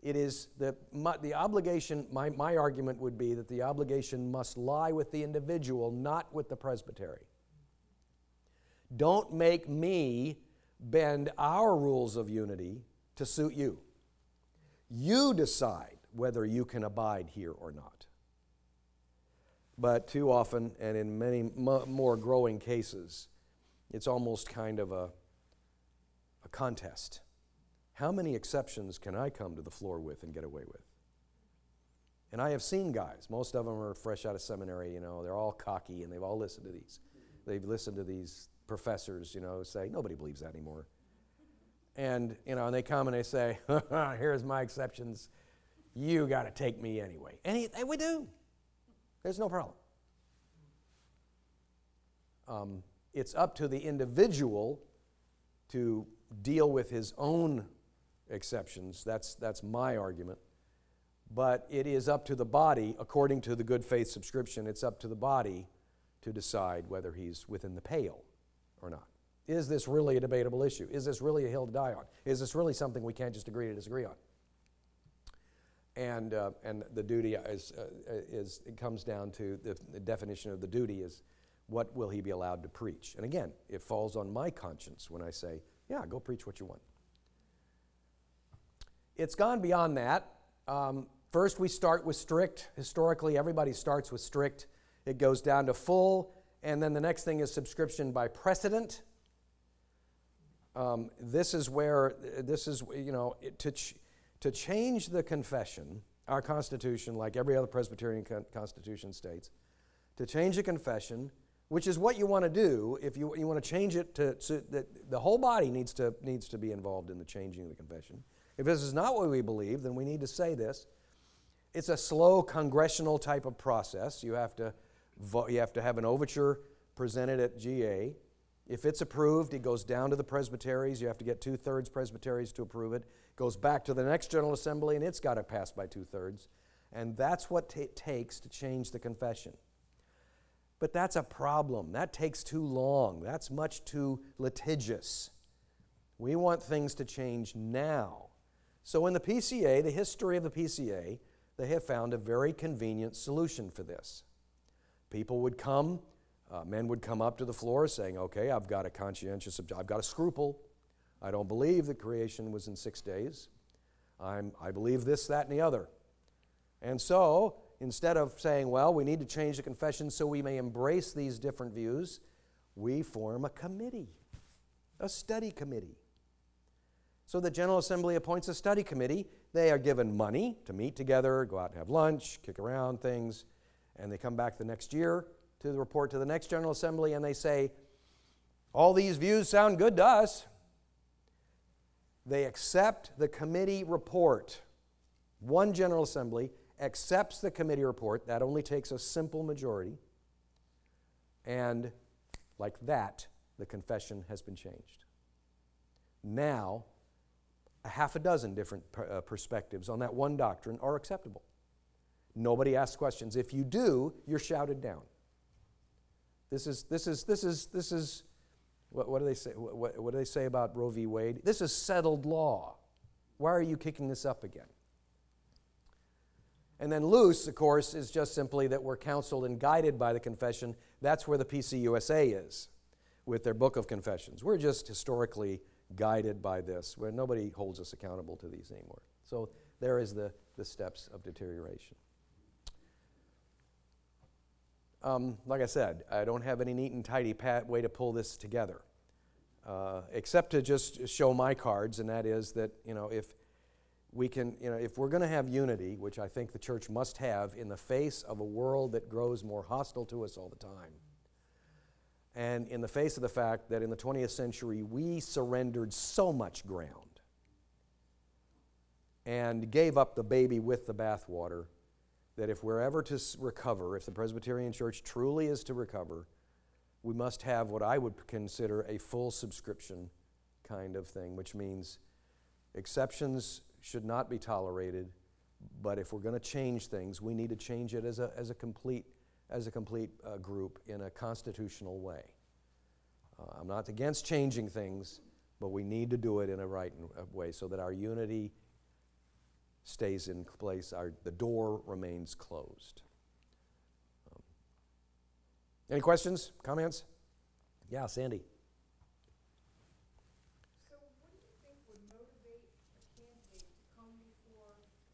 It is the, my, the obligation, my, my argument would be that the obligation must lie with the individual, not with the presbytery. Don't make me bend our rules of unity to suit you. You decide whether you can abide here or not. But too often, and in many mo- more growing cases, it's almost kind of a, a contest. How many exceptions can I come to the floor with and get away with? And I have seen guys, most of them are fresh out of seminary, you know, they're all cocky and they've all listened to these. They've listened to these professors, you know, say, nobody believes that anymore. And, you know, and they come and they say, here's my exceptions. You got to take me anyway. And, he, and we do. There's no problem. Um, it's up to the individual to deal with his own exceptions. That's, that's my argument. But it is up to the body, according to the good faith subscription, it's up to the body to decide whether he's within the pale or not. Is this really a debatable issue? Is this really a hill to die on? Is this really something we can't just agree to disagree on? And, uh, and the duty is, uh, is, it comes down to the, the definition of the duty is what will he be allowed to preach? And again, it falls on my conscience when I say, yeah, go preach what you want. It's gone beyond that. Um, first, we start with strict. Historically, everybody starts with strict. It goes down to full, and then the next thing is subscription by precedent. Um, this is where, this is, you know, it, to, ch- to change the confession, our Constitution, like every other Presbyterian con- Constitution states, to change the confession, which is what you want to do, if you, you want to change it to, so that the whole body needs to, needs to be involved in the changing of the confession. If this is not what we believe, then we need to say this. It's a slow congressional type of process. You have to, vo- you have to have an overture presented at G A. If it's approved, it goes down to the presbyteries. You have to get two-thirds presbyteries to approve it. It goes back to the next General Assembly, and it's got to pass by two-thirds. And that's what it takes to change the confession. But that's a problem. That takes too long. That's much too litigious. We want things to change now. So in the P C A, the history of the P C A, they have found a very convenient solution for this. People would come, uh, men would come up to the floor saying, okay, I've got a conscientious, I've got a scruple. I don't believe that creation was in six days. I'm, I believe this, that, and the other. And so, instead of saying, well, we need to change the confession so we may embrace these different views, we form a committee, a study committee. So the General Assembly appoints a study committee. They are given money to meet together, go out and have lunch, kick around things, and they come back the next year to the report to the next General Assembly, and they say, all these views sound good to us. They accept the committee report. One General Assembly accepts the committee report. That only takes a simple majority. And like that, the confession has been changed. Now, a half a dozen different per, uh, perspectives on that one doctrine are acceptable. Nobody asks questions. If you do, you're shouted down. This is, this is, this is, this is, what, what do they say? What, what do they say about Roe v. Wade? This is settled law. Why are you kicking this up again? And then loose, of course, is just simply that we're counseled and guided by the confession. That's where the P C U S A is with their book of confessions. We're just historically guided by this, where nobody holds us accountable to these anymore. So there is the, the steps of deterioration. Um, like I said, I don't have any neat and tidy pat way to pull this together, uh, except to just show my cards, and that is that, you know, if we can, you know, if we're going to have unity, which I think the church must have in the face of a world that grows more hostile to us all the time, and in the face of the fact that in the twentieth century we surrendered so much ground and gave up the baby with the bathwater, that if we're ever to recover, if the Presbyterian Church truly is to recover, we must have what I would consider a full subscription kind of thing, which means exceptions should not be tolerated, but if we're going to change things, we need to change it as a, as a complete as a complete uh, group in a constitutional way. Uh, I'm not against changing things, but we need to do it in a right way so that our unity stays in place. Our, the door remains closed. Um, any questions, comments? Yeah, Sandy. So what do you think would motivate a candidate to come before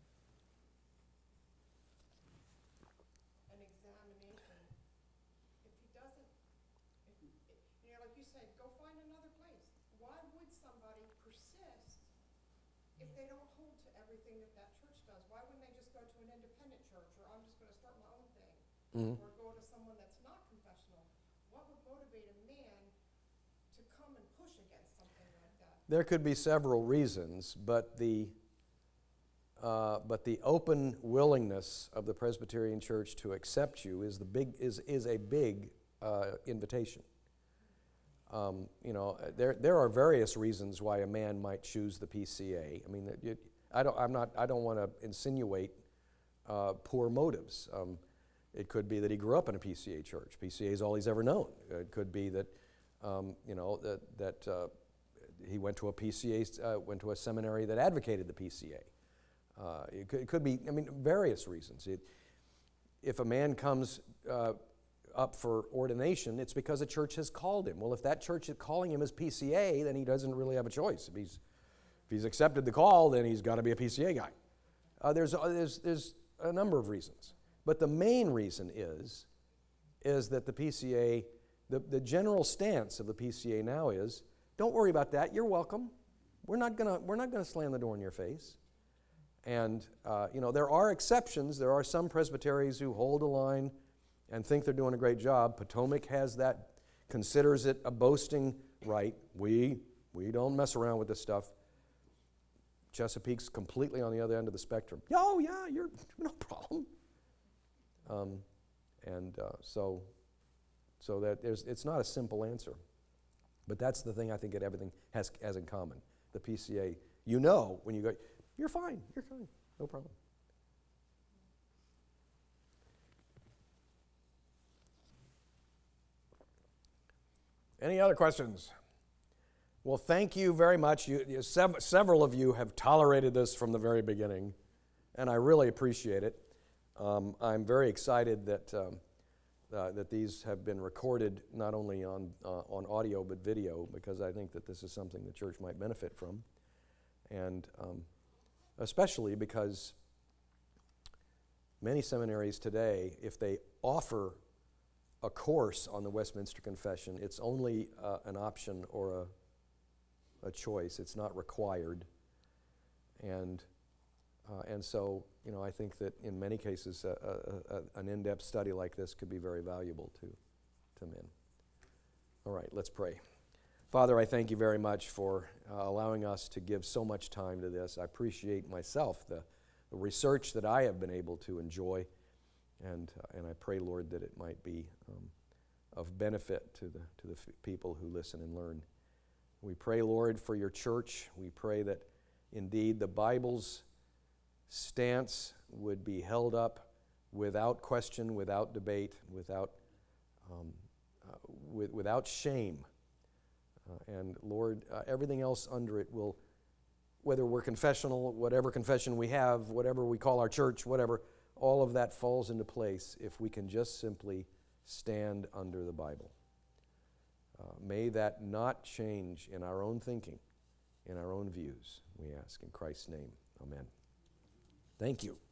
an examination if he doesn't, if, if, you know, like you said, go find another place. Why would somebody persist if they don't hold to everything that that church does? Why wouldn't they just go to an independent church, or I'm just going to start my own thing, Mm-hmm. or go to someone that's not confessional? What would motivate a man to come and push against something like that? There could be several reasons, but the uh, but the open willingness of the Presbyterian Church to accept you is the big is is a big uh, invitation. Um, you know, there there are various reasons why a man might choose the P C A. I mean, it, I don't I'm not I don't want to insinuate uh, poor motives. Um, it could be that he grew up in a P C A church. P C A is all he's ever known. It could be that um, you know that that uh, he went to a P C A uh, went to a seminary that advocated the P C A. Uh, it, could, it could be I mean various reasons. It, if a man comes uh, up for ordination, it's because a church has called him. Well, if that church is calling him as P C A, then he doesn't really have a choice. If he's if he's accepted the call, then he's got to be a P C A guy. Uh, there's, uh, there's there's a number of reasons, but the main reason is is that the P C A, the, the general stance of the P C A now is, don't worry about that. You're welcome. We're not gonna we're not gonna slam the door in your face. And uh, you know there are exceptions. There are some presbyteries who hold a line and think they're doing a great job. Potomac has that, considers it a boasting right. We we don't mess around with this stuff. Chesapeake's completely on the other end of the spectrum. Oh yeah, you're no problem. Um, and uh, so so that there's it's not a simple answer, but that's the thing I think that everything has has in common. The P C A, you know, when you go, you're fine, you're fine, no problem. Any other questions? Well, thank you very much. You, you, sev- several of you have tolerated this from the very beginning, and I really appreciate it. Um, I'm very excited that um, uh, that these have been recorded not only on uh, on audio but video, because I think that this is something the church might benefit from, and um, especially because many seminaries today, if they offer a course on the Westminster Confession, it's only uh, an option or a, a choice. It's not required. And uh, and so, you know, I think that in many cases, uh, uh, uh, an in-depth study like this could be very valuable to, to men. All right, let's pray. Father, I thank you very much for uh, allowing us to give so much time to this. I appreciate myself the, the research that I have been able to enjoy. And uh, and I pray, Lord, that it might be um, of benefit to the to the f- people who listen and learn. We pray, Lord, for your church. We pray that indeed the Bible's stance would be held up without question, without debate, without um, uh, with, without shame. Uh, and Lord, uh, everything else under it will, whether we're confessional, whatever confession we have, whatever we call our church, whatever. All of that falls into place if we can just simply stand under the Bible. Uh, may that not change in our own thinking, in our own views, we ask in Christ's name. Amen. Thank you.